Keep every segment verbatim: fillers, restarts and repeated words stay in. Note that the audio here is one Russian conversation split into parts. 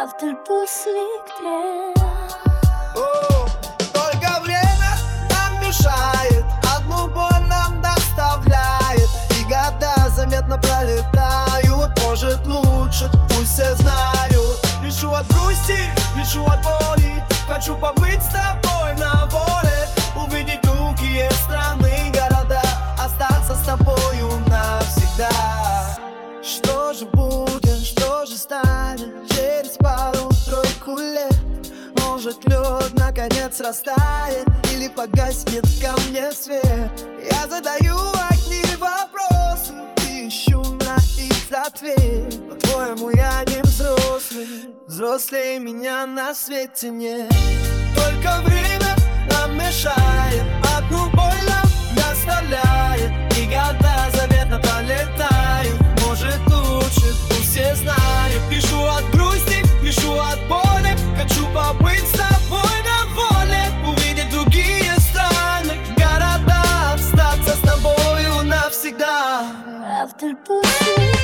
Завтра после трех. О, только время нам мешает, одну боль нам доставляет, и года заметно пролетают. Может лучше, пусть все знают. Пишу от грусти, пишу от боли, хочу побыть с тобой на воле, увидеть другие страны, города, остаться с тобою навсегда. Что же будет, что же станет через пару-тройку лет? Может, лед наконец растает или погаснет ко мне свет? Я задаю одни вопросы и ищу на их ответ. По-твоему, я не взрослый, взрослее меня на свете нет. Только время нам мешает, одну боль нам доставляет, и года заветно пролетают. Может лучше, пусть все знают. Пишу от грусти, пишу от боли, хочу побыть с тобой на воле, увидеть другие страны, города, остаться с тобою навсегда. Завтра после трех.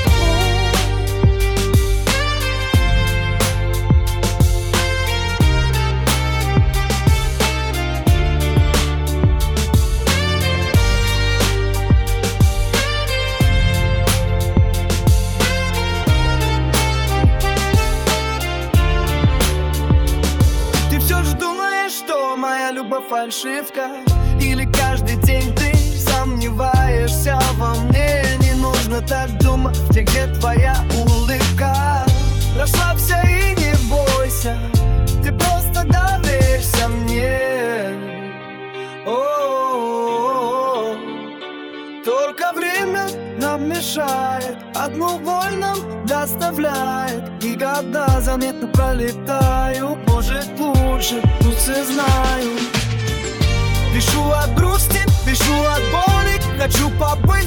Фальшивка, или каждый день ты сомневаешься во мне? Не нужно так думать, где, где твоя улыбка. Расслабься и не бойся, ты просто доверься мне. О-о-о-о. Только время нам мешает, одну боль нам доставляет, и года заметно пролетают. Может лучше, пусть все знают. Пишу от грусти, пишу от боли, хочу побыть